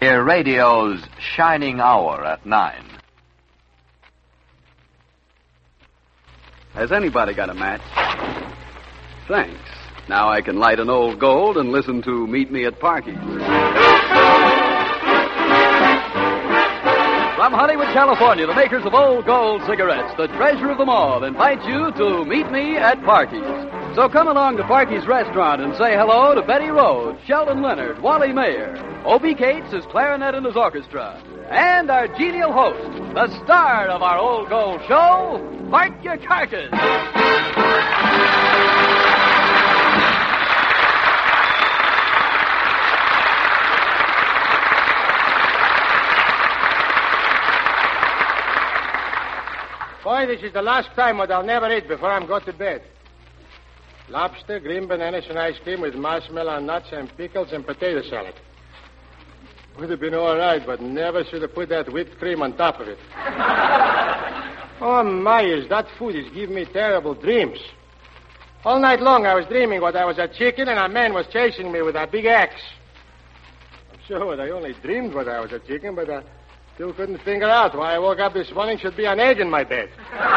Hear radio's Shining Hour at 9. Has anybody got a match? Thanks. Now I can light an old gold and listen to Meet Me at Parky's. From Hollywood, California, the makers of Old Gold cigarettes, the treasure of them all, invite you to Meet Me at Parky's. So come along to Parky's restaurant and say hello to Betty Rhodes, Sheldon Leonard, Wally Mayer, Obie Cates, his clarinet and his orchestra, and our genial host, the star of our Old Gold show, Park Your Carcass. Boy, this is the last time what I'll never eat before I'm go to bed. Lobster, green bananas, and ice cream with marshmallow nuts and pickles and potato salad. Would have been all right, but never should have put that whipped cream on top of it. Oh, my, that food is giving me terrible dreams. All night long I was dreaming what I was a chicken and a man was chasing me with a big axe. I'm sure I only dreamed what I was a chicken, but I still couldn't figure out why I woke up this morning should be an egg in my bed.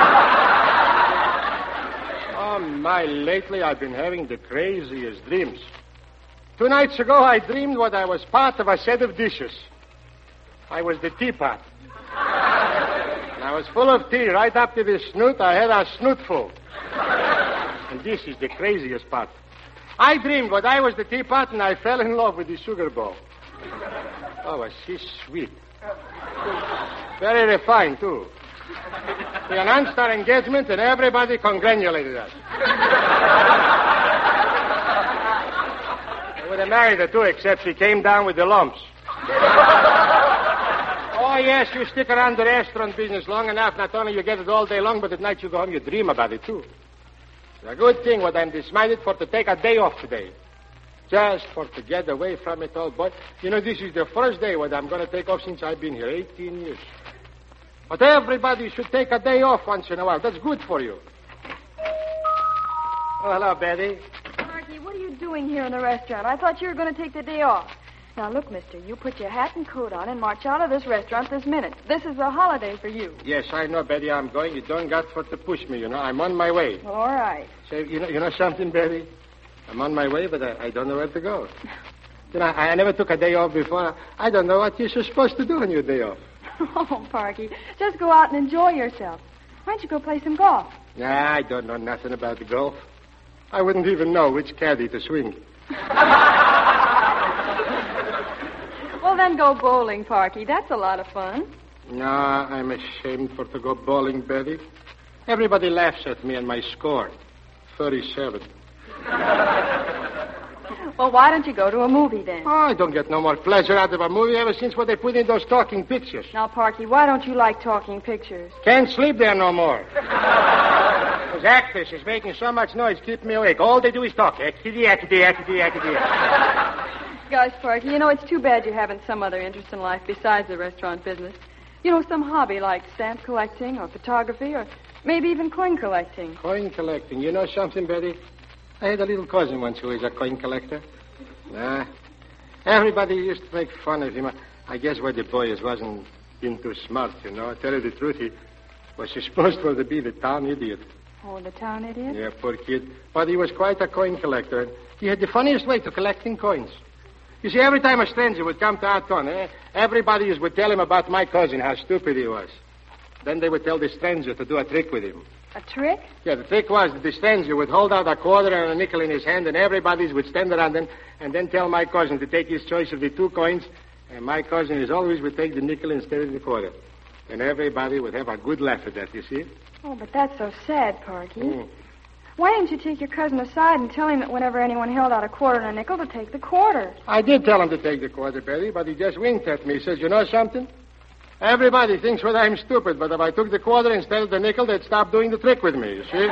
Oh, my, lately I've been having the craziest dreams. 2 nights ago I dreamed what I was part of a set of dishes. I was the teapot. And I was full of tea right up to the snoot. I had a snootful. And this is the craziest part. I dreamed what I was the teapot and I fell in love with the sugar bowl. Oh, was she sweet. Very refined, too. We announced our engagement and everybody congratulated us. I would have married her, too, except she came down with the lumps. Oh, yes, you stick around the restaurant business long enough, not only you get it all day long, but at night you go home, you dream about it, too. It's a good thing what I'm decided for to take a day off today. Just for to get away from it all, boy. You know, this is the first day what I'm going to take off since I've been here, 18 years. But everybody should take a day off once in a while. That's good for you. Oh, hello, Betty. Marky, what are you doing here in the restaurant? I thought you were going to take the day off. Now, look, mister, you put your hat and coat on and march out of this restaurant this minute. This is a holiday for you. Yes, I know, Betty, I'm going. You don't got for to push me, you know. I'm on my way. Well, all right. Say, you know something, Betty? I'm on my way, but I don't know where to go. You know, I never took a day off before. I don't know what you're supposed to do on your day off. Oh, Parky, just go out and enjoy yourself. Why don't you go play some golf? Nah, I don't know nothing about the golf. I wouldn't even know which caddy to swing. Well, then go bowling, Parky. That's a lot of fun. Nah, I'm ashamed for to go bowling, Betty. Everybody laughs at me and my score, 37. Well, why don't you go to a movie then? Oh, I don't get no more pleasure out of a movie ever since what they put in those talking pictures. Now, Parky, why don't you like talking pictures? Can't sleep there no more. Those actors is making so much noise, keeping me awake. All they do is talk. Gosh, Parky, you know, it's too bad you haven't some other interest in life besides the restaurant business. You know, some hobby like stamp collecting or photography or maybe even coin collecting. Coin collecting. You know something, Betty? I had a little cousin once who was a coin collector. Nah. Everybody used to make fun of him. I guess why the boy wasn't being too smart, you know. Tell you the truth, he was supposed to be the town idiot. Oh, the town idiot? Yeah, poor kid. But he was quite a coin collector. He had the funniest way to collecting coins. You see, every time a stranger would come to our town, everybody would tell him about my cousin, how stupid he was. Then they would tell the stranger to do a trick with him. A trick? Yeah, the trick was that the stranger would hold out a quarter and a nickel in his hand, and everybody would stand around him and then tell my cousin to take his choice of the 2 coins, and my cousin is always would take the nickel instead of the quarter. And everybody would have a good laugh at that, you see? Oh, but that's so sad, Parky. Why didn't you take your cousin aside and tell him that whenever anyone held out a quarter and a nickel to take the quarter? I did tell him to take the quarter, Betty, but he just winked at me. He says, you know something? Everybody thinks that I'm stupid, but if I took the quarter instead of the nickel, they'd stop doing the trick with me, you see?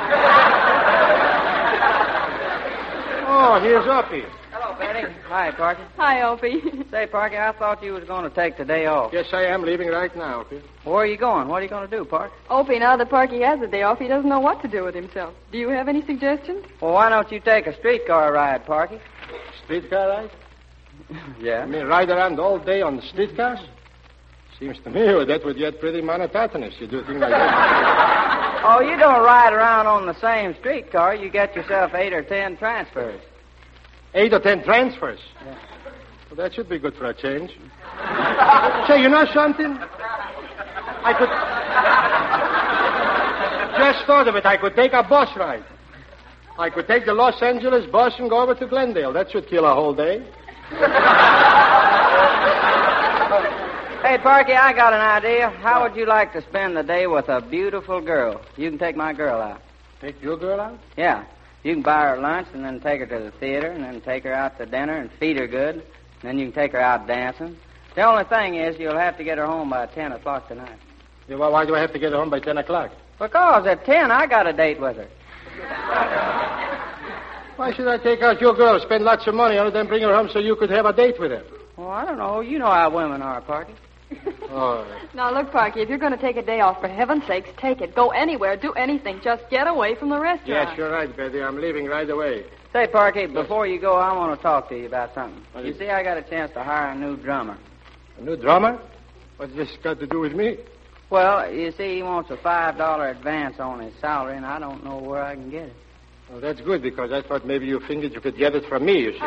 Oh, here's Opie. Hello, Betty. Hi, Parky. Hi, Opie. Say, Parky, I thought you was going to take the day off. Yes, I am leaving right now, Opie. Where are you going? What are you going to do, Park? Opie, now that Parky has the day off, he doesn't know what to do with himself. Do you have any suggestions? Well, why don't you take a streetcar ride, Parky? Streetcar ride? Yeah. I mean, ride around all day on the streetcars? Seems to me that would get pretty monotonous. You do things like that. Oh, you don't ride around on the same streetcar. You get yourself 8 or 10 transfers. 8 or 10 transfers? Yeah. Well, that should be good for a change. Say, you know something? I could... Just thought of it. I could take a bus ride. I could take the Los Angeles bus and go over to Glendale. That should kill a whole day. Hey, Parky, I got an idea. How would you like to spend the day with a beautiful girl? You can take my girl out. Take your girl out? Yeah. You can buy her lunch and then take her to the theater and then take her out to dinner and feed her good. And then you can take her out dancing. The only thing is you'll have to get her home by 10 o'clock tonight. Yeah, well, why do I have to get her home by 10 o'clock? Because at 10 I got a date with her. Why should I take out your girl, spend lots of money on her, then bring her home so you could have a date with her? Well, I don't know. You know how women are, Parky. Oh. Now, look, Parky, if you're going to take a day off, for heaven's sakes, take it. Go anywhere, do anything. Just get away from the restaurant. Yes, you're right, Betty. I'm leaving right away. Say, Parky, before you go, I want to talk to you about something. You see, I got a chance to hire a new drummer. A new drummer? What's this got to do with me? Well, you see, he wants a $5 advance on his salary, and I don't know where I can get it. Well, that's good, because I thought maybe you figured you could get it from me, you see.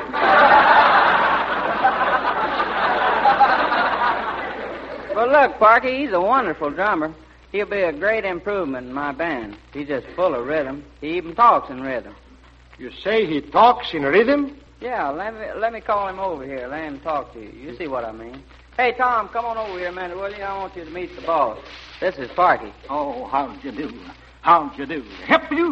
But look, Parky, he's a wonderful drummer. He'll be a great improvement in my band. He's just full of rhythm. He even talks in rhythm. You say he talks in rhythm? Yeah, let me call him over here. Let him talk to you. You see what I mean. Hey, Tom, come on over here a minute, will you? I want you to meet the boss. This is Parky. Oh, how'd you do? How'd you do? Help you.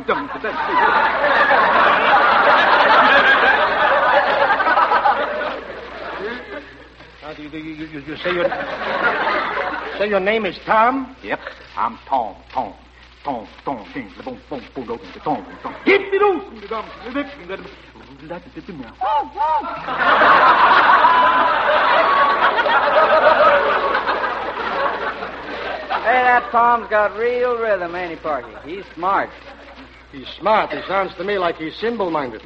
You say your name is Tom? Yep, I'm Tom. Tom. Boom, boom, boom, boom, boom, Tom. Get me loose. Hey, that Tom's got real rhythm, ain't he, Parky? He's smart. He's smart. He sounds to me like he's simple-minded.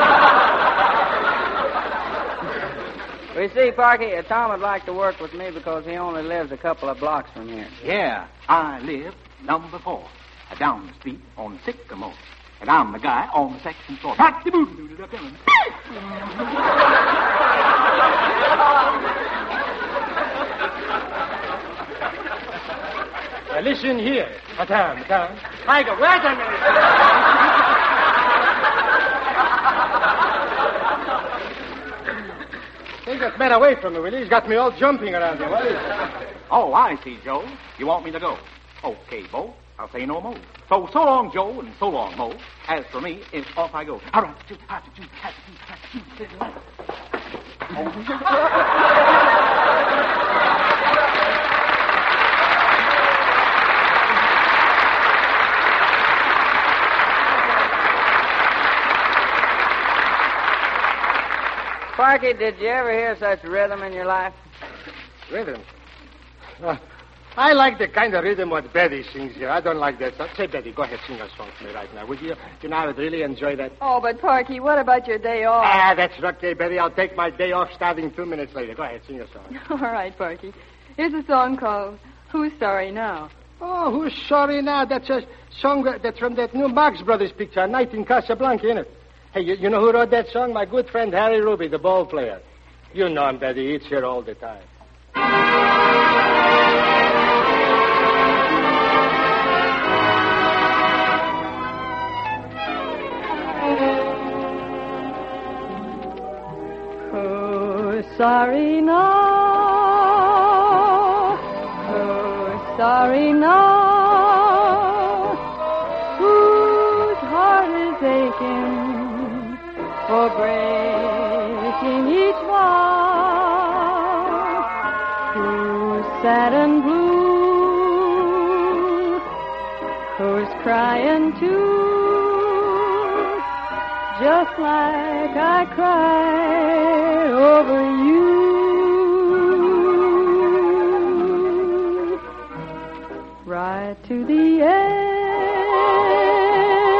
Well, you see, Parky, Tom would like to work with me because he only lives a couple of blocks from here. Yeah, I live number 4, down the street on Sycamore. And I'm the guy on the second floor. Now, listen here. Madame. Tiger, wait a minute. Take that man away from me, will you? He's got me all jumping around here. What is it? Oh, I see, Joe. You want me to go? Okay, Bo. I'll say no more. So long, Joe, and so long, Mo. As for me, it's off I go. All right. Parky, did you ever hear such rhythm in your life? Rhythm? I like the kind of rhythm what Betty sings here. I don't like that stuff. Say, Betty, go ahead, sing a song for me right now, would you? You know, I would really enjoy that. Oh, but Parky, what about your day off? That's okay, Betty. I'll take my day off starting 2 minutes later. Go ahead, sing a song. All right, Parky. Here's a song called Who's Sorry Now? Oh, Who's Sorry Now? That's a song that's from that new Marx Brothers picture, Night in Casablanca, isn't it? Hey, you know who wrote that song? My good friend Harry Ruby, the ball player. You know him, Betty. He's here all the time. Who's sorry now? Who's sorry now? Whose heart is aching for breaking each vow? Who's sad and blue? Who's crying too? Just like I cried over you. Right to the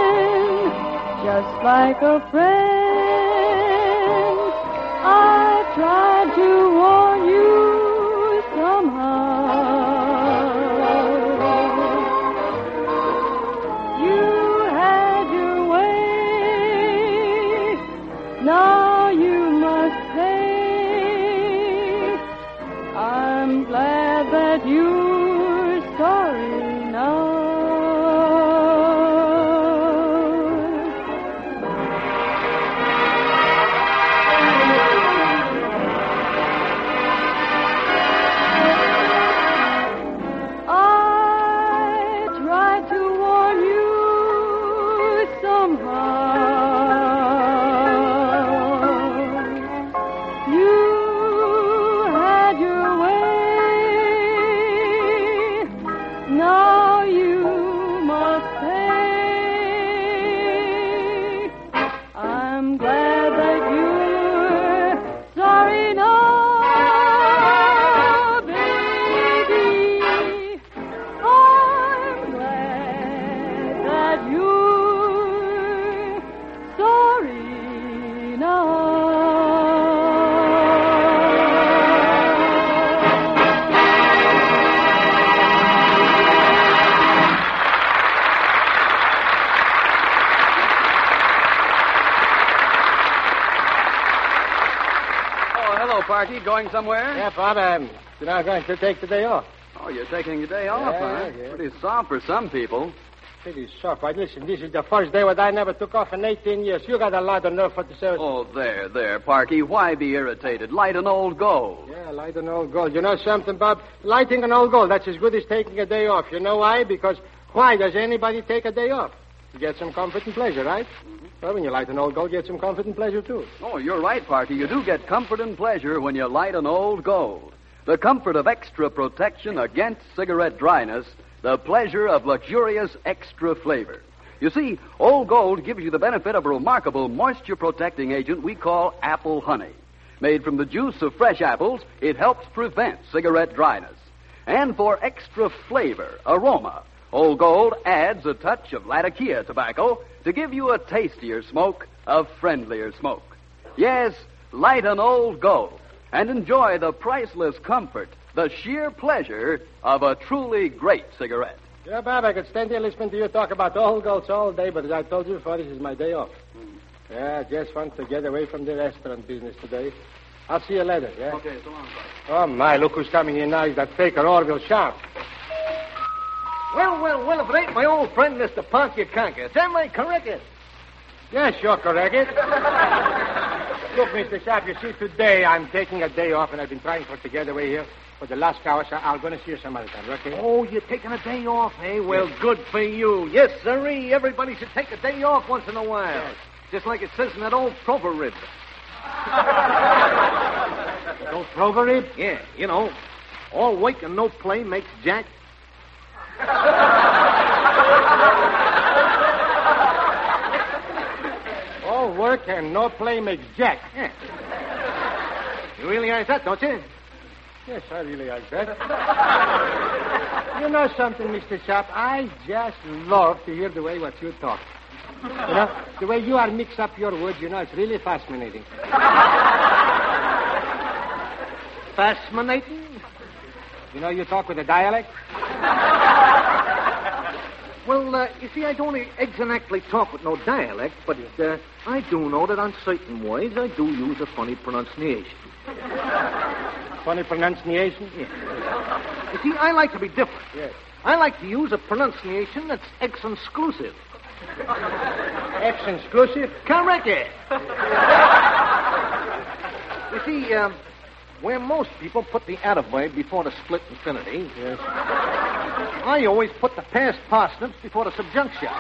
end, just like a friend, I that you're sorry now. Parky, going somewhere? Yeah, Bob, I'm going to take the day off. Oh, you're taking the day off, huh? Yeah. Pretty soft for some people. Pretty soft. But listen, this is the first day what I never took off in 18 years. You got a lot of nerve for the service. Oh, there, Parky. Why be irritated? Light an old gold. Yeah, light an old gold. You know something, Bob? Lighting an old gold, that's as good as taking a day off. You know why? Because why does anybody take a day off? You get some comfort and pleasure, right? Mm-hmm. Well, when you light an old gold, you get some comfort and pleasure, too. Oh, you're right, Parky. You do get comfort and pleasure when you light an old gold. The comfort of extra protection against cigarette dryness, the pleasure of luxurious extra flavor. You see, Old Gold gives you the benefit of a remarkable moisture-protecting agent we call apple honey. Made from the juice of fresh apples, it helps prevent cigarette dryness. And for extra flavor, aroma, Old Gold adds a touch of Latakia tobacco to give you a tastier smoke, a friendlier smoke. Yes, light an Old Gold and enjoy the priceless comfort, the sheer pleasure of a truly great cigarette. Yeah, Bob, I could stand here listening to you talk about Old Golds all day, but as I told you before, this is my day off. Yeah, just want to get away from the restaurant business today. I'll see you later, yeah? Okay, so long, Parky. Oh, my, look who's coming in now. He's that faker Orville Sharp. Well, if it ain't my old friend, Mr. Pontiaconka. Am I correct? Yes, you're correct. Look, Mr. Sharp, you see, today I'm taking a day off, and I've been trying to get away here for the last hour, so I'm going to see you some other time, okay? Oh, you're taking a day off, eh? Well, good for you. Yes, sirree. Everybody should take a day off once in a while. Yes. Just like it says in that old proverb. Old proverb? Yeah, you know, all work and no play makes Jack. All work and no play makes Jack. Yeah. You realize that, don't you? Yes, I really like that. You know something, Mr. Sharp? I just love to hear the way what you talk. You know, the way you are mix up your words, you know, it's really fascinating. Fascinating? You know, you talk with a dialect? Well, you see, I don't exactly talk with no dialect, but I do know that on certain words I do use a funny pronunciation. Funny pronunciation? Yeah. You see, I like to be different. Yes. I like to use a pronunciation that's ex-exclusive. Ex-exclusive? Correct. You see, where most people put the adverb before the split infinity, yes, I always put the past parsnips before the subjuncture.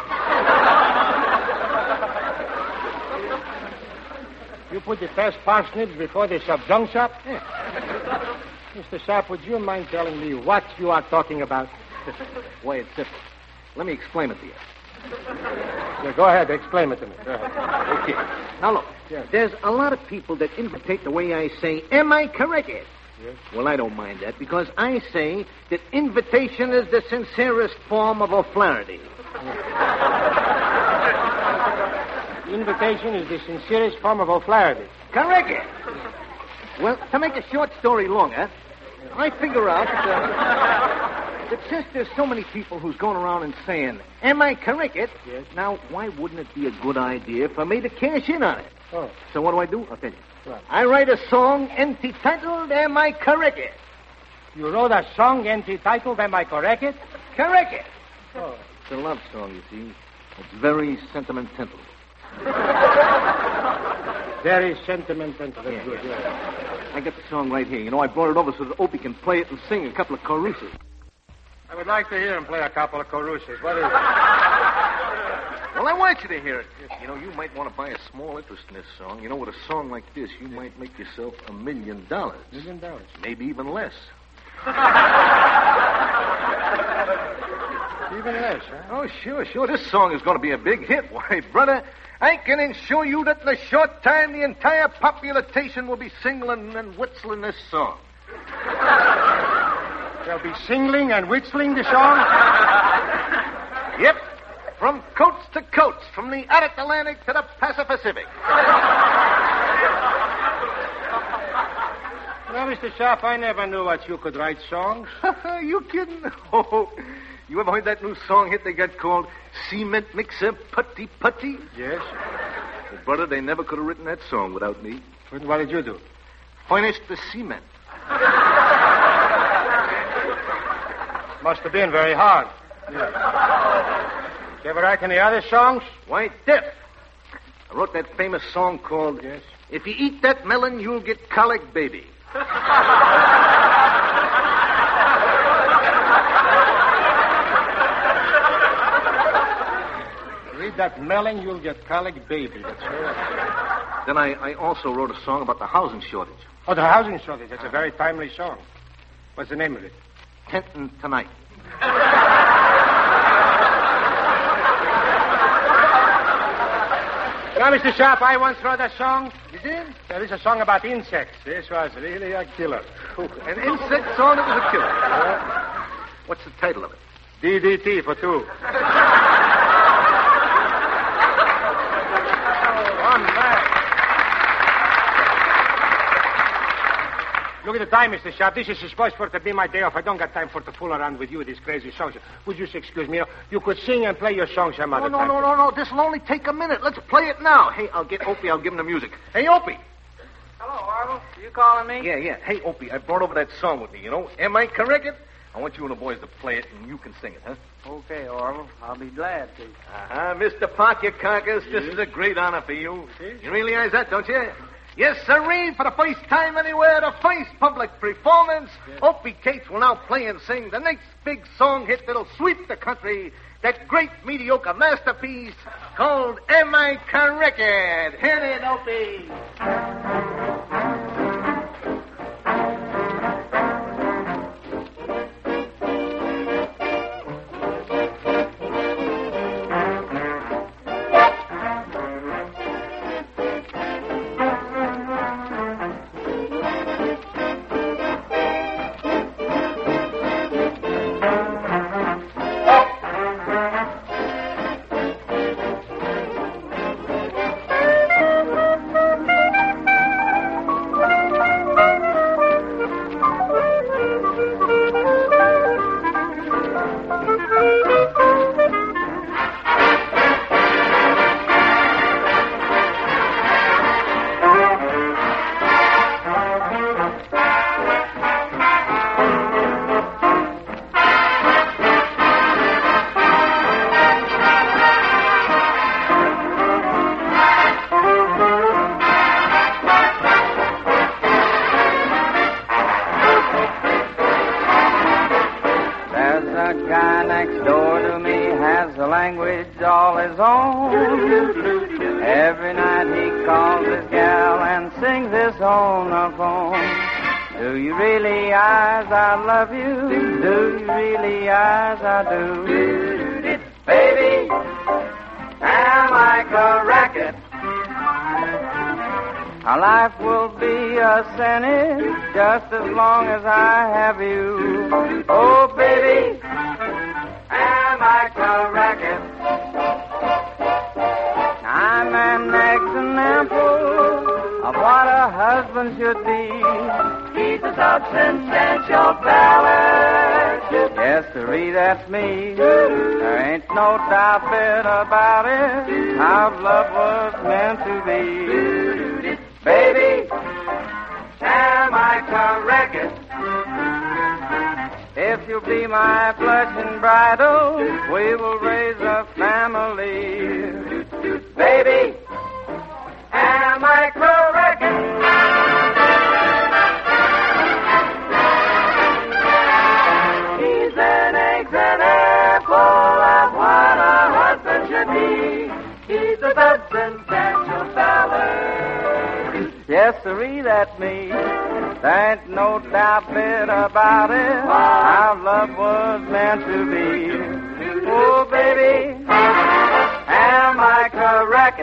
You put the past parsnips before the subjuncture? Yeah. Mr. Sharp, would you mind telling me what you are talking about? Why, it's simple. Let me explain it to you. Yeah, go ahead, explain it to me. Go ahead. Okay. Now, look. Yes. There's a lot of people that imitate the way I say, am I correct? Yes. Well, I don't mind that because I say that invitation is the sincerest form of O'Flaherty. Invitation is the sincerest form of O'Flaherty. Correct. Well, to make a short story longer, I figure out that since there's so many people who's going around and saying, am I correct? Yes. Now, why wouldn't it be a good idea for me to cash in on it? Oh. So what do? I'll tell you. What? I write a song entitled, Am I Correct? You wrote a song entitled Am I Correct? Correct it. Oh. It's a love song, you see. It's very sentimental. Very sentimental. That's Yeah, good, yeah. I got the song right here. You know, I brought it over so that Opie can play it and sing a couple of choruses. I would like to hear him play a couple of choruses. What is it? Well, I want you to hear it. You know, you might want to buy a small interest in this song. You know, with a song like this, you might make yourself $1 million. $1 million? Maybe even less. Even less, huh? Oh, sure. This song is going to be a big hit. Why, brother, I can assure you that in a short time the entire population will be singling and whistling this song. They'll be singling and whistling the song? Yep. From coast to coast, from the Arctic Atlantic to the Pacific. Now, Mr. Sharp, I never knew that you could write songs. You kidding? Oh, you ever heard that new song hit they got called Cement Mixer Putty Putty? Yes. Well, brother, they never could have written that song without me. What did you do? Furnished the cement. Must have been very hard. Yeah. You ever write any other songs? Why, Def. I wrote that famous song called Yes. If You Eat That Melon, You'll Get Colic Baby. Read that melon, you'll get colic baby. That's right. Then I also wrote a song about the housing shortage. Oh, the housing shortage. That's a very timely song. What's the name of it? Tenton Tonight. Now, Mr. Sharp, I once wrote a song. You did? There is a song about insects. This was really a killer. An insect song that was a killer. What's the title of it? DDT for two. One man. Look at the time, Mr. Sharp. This is supposed to be my day off. I don't got time for to fool around with you with these crazy songs. Would you excuse me? You could sing and play your song some other time. No. This'll only take a minute. Let's play it now. Hey, I'll get Opie. I'll give him the music. Hey, Opie. Hello, Arnold. You calling me? Yeah. Hey, Opie, I brought over that song with me, you know. Am I correct? I want you and the boys to play it, and you can sing it, huh? Okay, Orville. I'll be glad to. Mr. Pocketcockers, this is a great honor for you. You realize that, don't you? Yes, sirree, for the first time anywhere, the first public performance, Opie Cates will now play and sing the next big song hit that'll sweep the country, that great mediocre masterpiece called Am I Correct? Hit it, Opie. Every night he calls his gal and sings this on the phone. Do you really, eyes, I love you? Do you really, eyes, I do? Baby, am I correct? Our life will be a sinning just as long as I have you. Oh, baby, am I correct? I'm an example of what a husband should be. He's a substantial balance. Yes, sirree, that's me. There ain't no doubt bit about it. How love was meant to be. Baby, am I correct? If you'll be my blushing bridal, we will raise a family. Baby, am I correct? He's an example of what a husband should be. He's a substantial feller. Yes, sirree, that's me. There ain't no doubt bit about it. Our love was meant to be. Oh, baby, am I correct?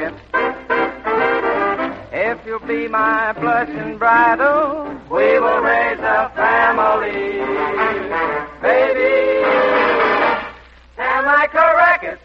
If you'll be my blushing bridal, we will raise a family. Baby, am I correct?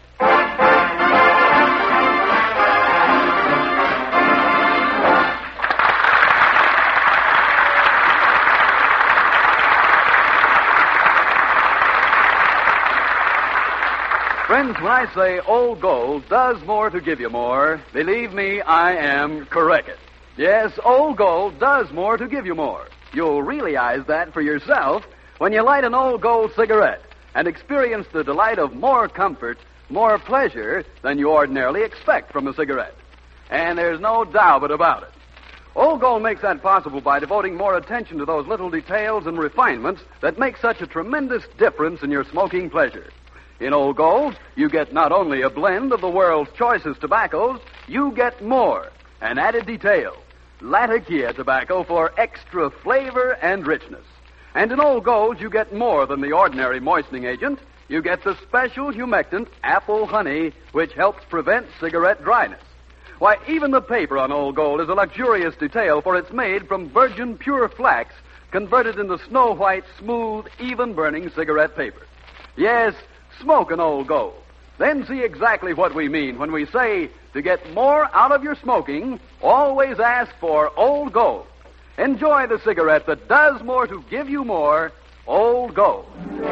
Friends, when I say Old Gold does more to give you more, believe me, I am correct. Yes, Old Gold does more to give you more. You'll realize that for yourself when you light an Old Gold cigarette and experience the delight of more comfort, more pleasure than you ordinarily expect from a cigarette. And there's no doubt about it. Old Gold makes that possible by devoting more attention to those little details and refinements that make such a tremendous difference in your smoking pleasure. In Old Gold, you get not only a blend of the world's choicest tobaccos, you get more, an added detail, Latakia tobacco for extra flavor and richness. And in Old Gold, you get more than the ordinary moistening agent. You get the special humectant, apple honey, which helps prevent cigarette dryness. Why, even the paper on Old Gold is a luxurious detail, for it's made from virgin pure flax converted into snow-white, smooth, even-burning cigarette paper. Yes, smoke an Old Gold. Then see exactly what we mean when we say, to get more out of your smoking, always ask for Old Gold. Enjoy the cigarette that does more to give you more, Old Gold.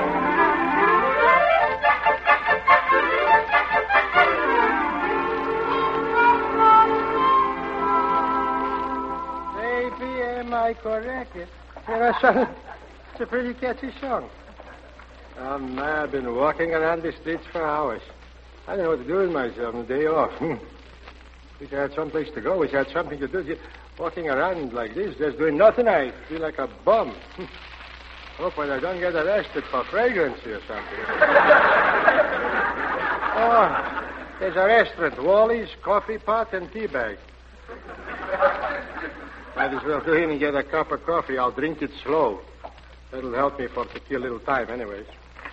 Baby, am I correct? It's a pretty catchy song. I've been walking around the streets for hours. I don't know what to do with myself on the day off. Wish I had someplace to go. Wish I had something to do. Just walking around like this, just doing nothing, I feel like a bum. Hope I don't get arrested for fragrancy or something. Oh, there's a restaurant. Wally's, coffee pot, and tea bag. Might as well go in and get a cup of coffee. I'll drink it slow. That'll help me to kill a little time anyways.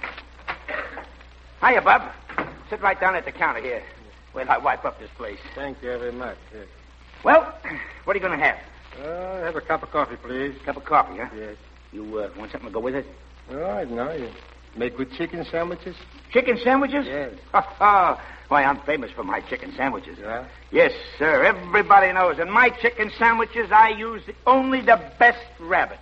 Hiya, Bob. Sit right down at the counter here. While I wipe up this place. Thank you very much. Yes. Well, what are you going to have? Have a cup of coffee, please. Cup of coffee, huh? Yes. You want something to go with it? Oh, no. You make good chicken sandwiches? Chicken sandwiches? Yes. Why, I'm famous for my chicken sandwiches. Yeah? Yes, sir. Everybody knows. In my chicken sandwiches, I use only the best rabbit.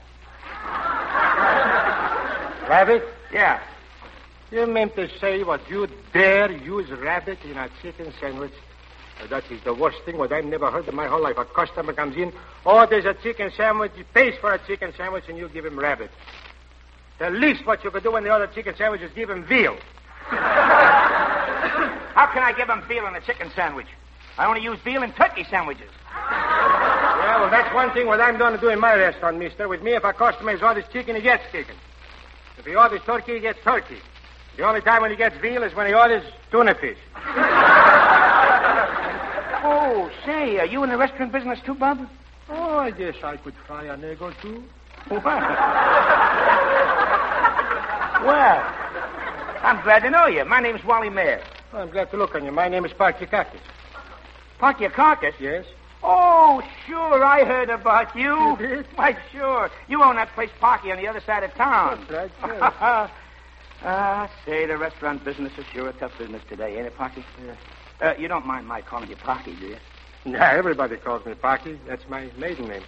Rabbit? Yeah. You mean to say what you dare use rabbit in a chicken sandwich? That is the worst thing what I've never heard in my whole life. A customer comes in, there's a chicken sandwich, he pays for a chicken sandwich, and you give him rabbit. The least what you could do when the other chicken sandwich is give him veal. How can I give him veal in a chicken sandwich? I only use veal in turkey sandwiches. Yeah, well, that's one thing what I'm going to do in my restaurant, mister. With me, if a customer orders chicken, he gets chicken. If he orders turkey, he gets turkey. The only time when he gets veal is when he orders tuna fish. Oh, say, are you in the restaurant business too, Bob? Oh, I guess I could fry an egg or two. Well, I'm glad to know you. My name's Wally Mayer. Oh, I'm glad to look on you. My name is Parkakakis. Parkakakis? Yes? Oh, sure, I heard about you. You did? Why, sure. You own that place, Parky, on the other side of town. That's right, sure. Say, the restaurant business is sure a tough business today, ain't it, Parky? Yeah. You don't mind my calling you Parky, do you? Yeah, everybody calls me Parky. That's my maiden name.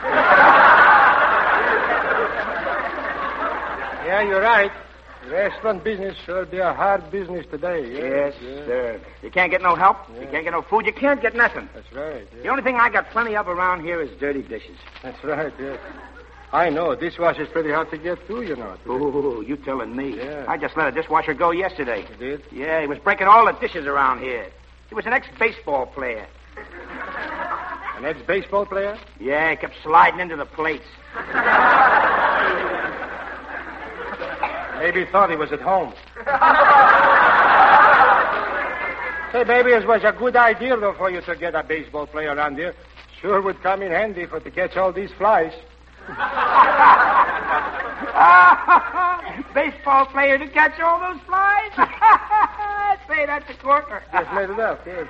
Yeah, you're right. Restaurant business sure be a hard business today. Yes, sir. You can't get no help. Yeah. You can't get no food. You can't get nothing. That's right. Yeah. The only thing I got plenty of around here is dirty dishes. That's right, yes. I know. Dishwasher's pretty hard to get, too, you know. Ooh, you telling me. Yeah. I just let a dishwasher go yesterday. You did? Yeah, he was breaking all the dishes around here. He was an ex-baseball player. An ex-baseball player? Yeah, he kept sliding into the plates. Maybe he thought he was at home. Say, maybe it was a good idea, though, for you to get a baseball player around here. Sure would come in handy to catch all these flies. Baseball player to catch all those flies? Say, that's a corker. Just made it up, yes.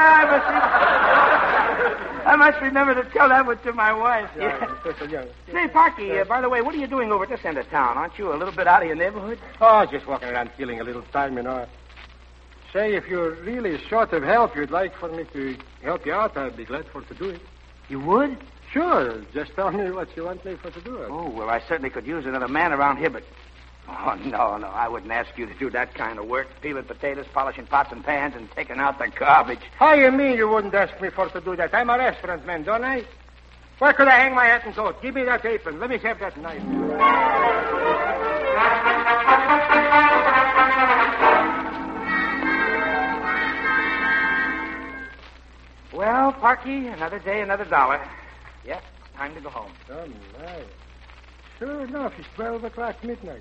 I must remember to tell that one to my wife. Yeah. Say, Parky, by the way, what are you doing over at this end of town? Aren't you a little bit out of your neighborhood? Oh, just walking around killing a little time, you know. Say, if you're really short of help, you'd like for me to help you out, I'd be glad to do it. You would? Sure. Just tell me what you want me to do. Oh, well, I certainly could use another man around here, but... Oh, no, I wouldn't ask you to do that kind of work. Peeling potatoes, polishing pots and pans, and taking out the garbage. How you mean you wouldn't ask me to do that? I'm a restaurant man, don't I? Where could I hang my hat and coat? Give me that apron. Let me have that knife. Well, Parky, another day, another dollar. Yep, time to go home. Oh, my. Sure enough, it's 12 o'clock midnight.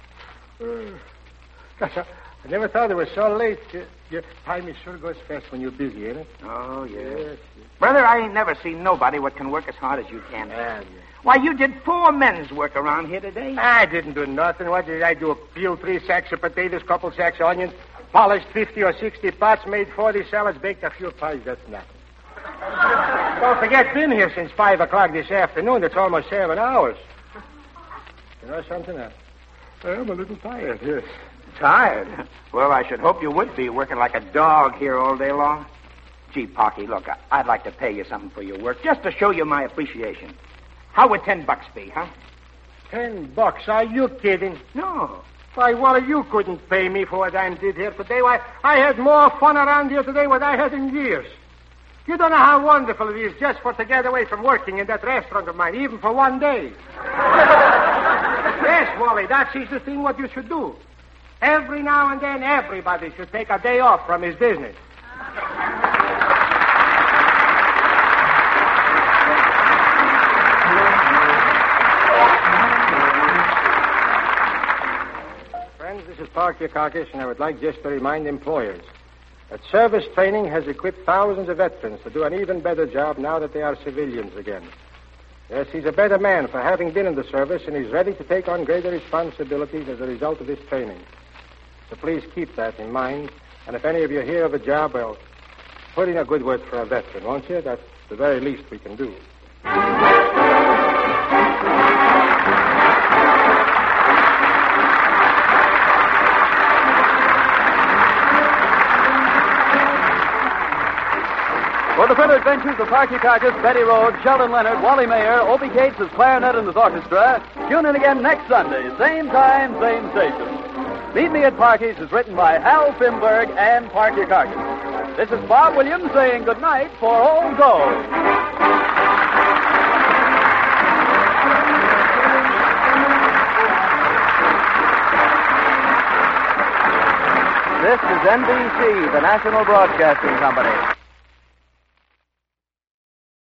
Gosh, I never thought it was so late. Your time sure goes fast when you're busy, ain't it? Oh, yes. Yes. Brother, I ain't never seen nobody what can work as hard as you can. Yeah. Why, you did 4 men's work around here today. I didn't do nothing. What did I do? Peel 3 sacks of potatoes, couple sacks of onions, polished 50 or 60 pots, made 40 salads, baked a few pies. That's nothing. Don't forget, been here since 5 o'clock this afternoon. That's almost 7 hours. You know something? I'm a little tired, yes. Tired? Well, I should hope you would be working like a dog here all day long. Gee, Parky, look, I'd like to pay you something for your work, just to show you my appreciation. How would $10 be, huh? $10? Are you kidding? No. Why, Wally, you couldn't pay me for what I did here today. Why, I had more fun around here today than I had in years. You don't know how wonderful it is just to get away from working in that restaurant of mine, even for one day. Yes, Wally, that's the thing what you should do. Every now and then, everybody should take a day off from his business. Friends, this is Parky Karkish, and I would like just to remind employers that service training has equipped thousands of veterans to do an even better job now that they are civilians again. Yes, he's a better man for having been in the service, and he's ready to take on greater responsibilities as a result of this training. So please keep that in mind, and if any of you hear of a job, well, put in a good word for a veteran, won't you? That's the very least we can do. For the further adventures of Parky Karkish, Betty Rhodes, Sheldon Leonard, Wally Mayer, Opie Cates as clarinet and his orchestra, tune in again next Sunday, same time, same station. Meet Me at Parky's is written by Hal Fimberg and Parky Karkish. This is Bob Williams saying good night for Old Gold. This is NBC, the National Broadcasting Company.